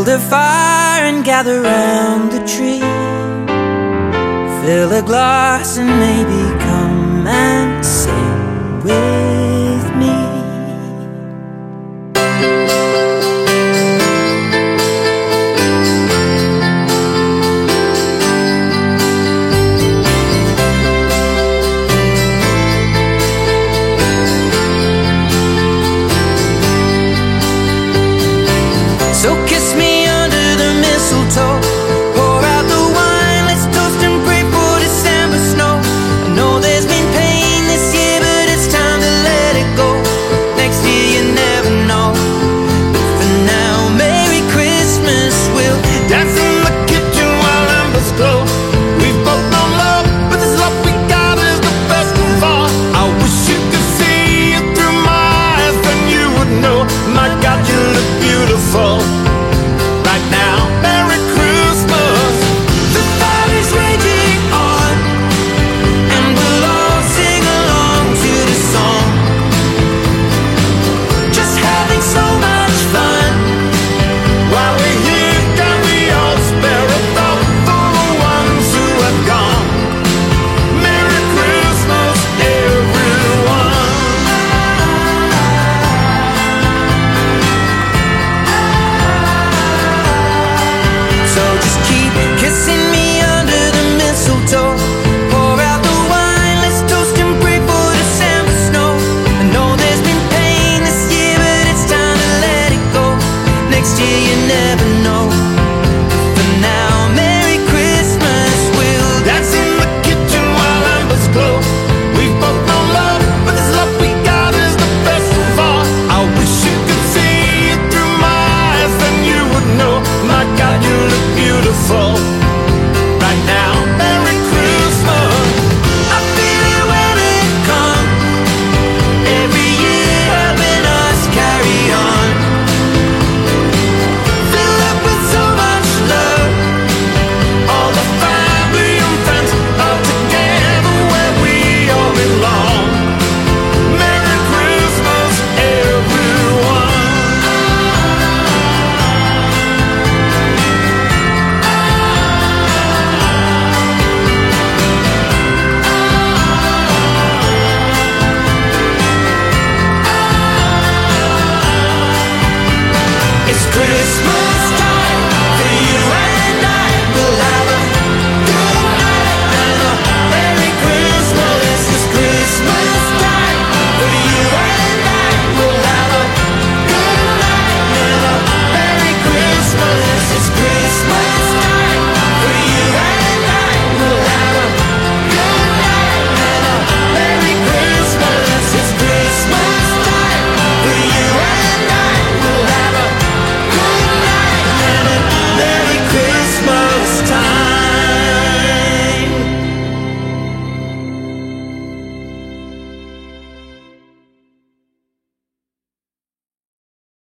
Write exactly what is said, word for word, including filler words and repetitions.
a fire and gather round the tree. Fill a glass and maybe come and sing with me. So kiss me under the mistletoe, pour out the wine, let's toast and pray for December snow. I know there's been pain this year, but it's time to let it go. Next year you never know, but for now, Merry Christmas. We'll dance in the kitchen while embers glow. We've both known love, but this love we got is the best of all. I wish you could see it through my eyes, then you would know. My God, you look beautiful right now. Merry Christmas. The fire is raging on, and we'll all sing along to the song. Just having so much fun while we're here. Can we all spare a thought for the ones who have gone? Merry Christmas, everyone. So just keep kissing me under the mistletoe, pour out the wine, let's toast and pray for December snow. I know there's been pain this year, but it's time to let it go. Next year you never know.